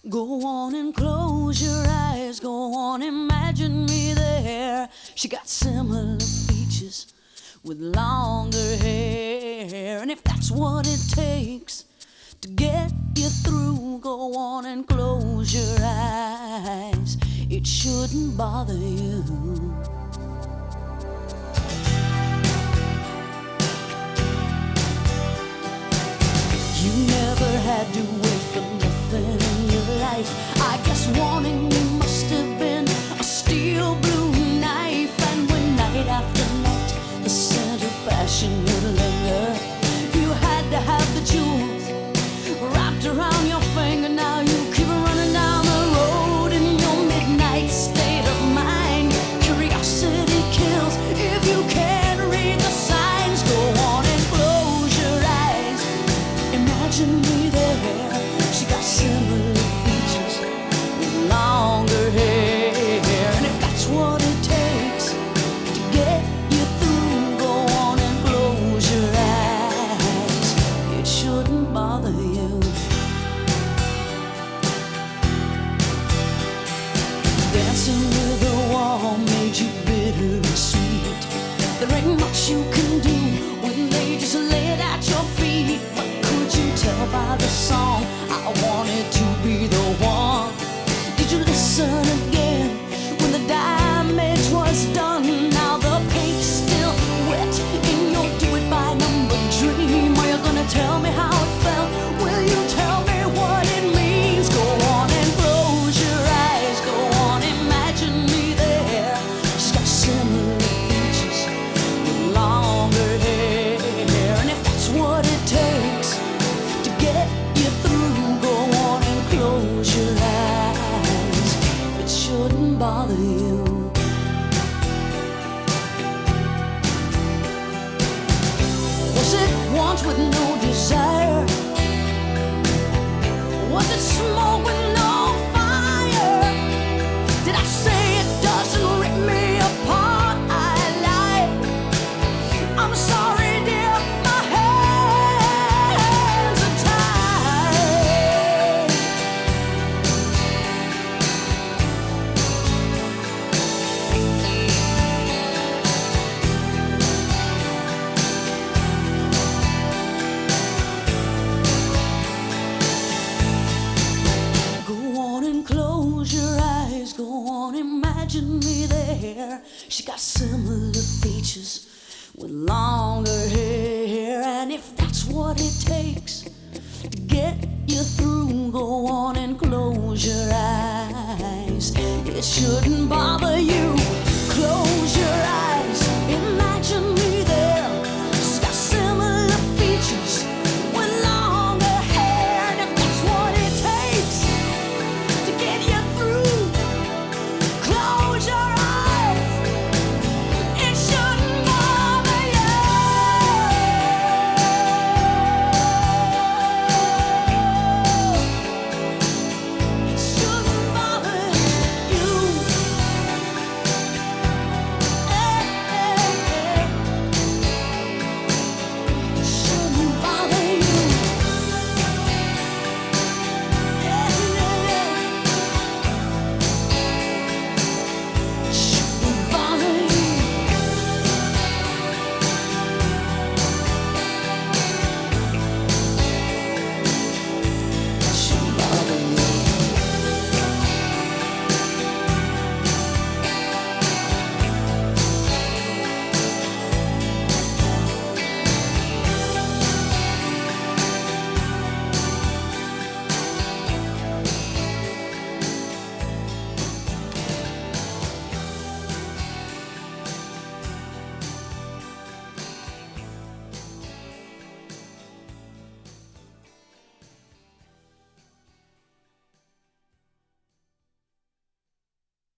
Go on and close your eyes. Go on, imagine me there. She got similar features with longer hair. And if that's what it takes to get you through, go on and close your eyes. It shouldn't bother you. You never had to wait for nothing in your life. I guess wanting you must have been a steel blue knife. And when night after night the scent of passion would linger, you had to have the jewels wrapped around your finger. Now you keep running down the road in your midnight state of mind. Curiosity kills if you can't read the signs. Go on and close your eyes. Imagine me there. She got similar features with longer hair. And if that's what it takes to get you through, go on and close your eyes. It shouldn't bother you. Dancing with a wall made you bitter and sweet. There ain't much you can do when they just lay it at your feet. But could you tell by the song I wanted to be the one? Did you listen again when the damage was done? Now the paint's still wet in your do-it-by-number dream. Are you gonna tell me how it felt? Will you tell me what it means? Go on and close your eyes. Go on, imagine me there. She's got similar features with longer hair. And if that's what it takes to get you through, go on and close your eyes. It shouldn't bother you. Was it want with no desire? Was it smoke with no fire? Did I say it doesn't rip me apart? I lied. I'm sorry, dear, my hands are tied. Go on and close your eyes. Go on, imagine me there. She got similar features with longer hair. And if that's what it takes to get you through, go on and close your eyes. It shouldn't bother you. Close your eyes.